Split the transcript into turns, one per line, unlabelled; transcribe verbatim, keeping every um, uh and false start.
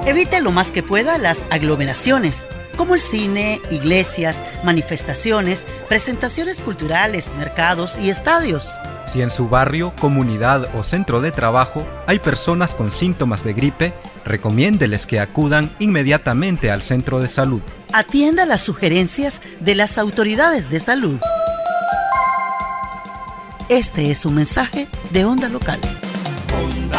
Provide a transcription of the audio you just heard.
Evite lo más que pueda las aglomeraciones, como el cine, iglesias, manifestaciones, presentaciones culturales, mercados y estadios.
Si en su barrio, comunidad o centro de trabajo hay personas con síntomas de gripe, recomiéndeles que acudan inmediatamente al centro de salud.
Atienda las sugerencias de las autoridades de salud. Este es un mensaje de Onda Local.
Onda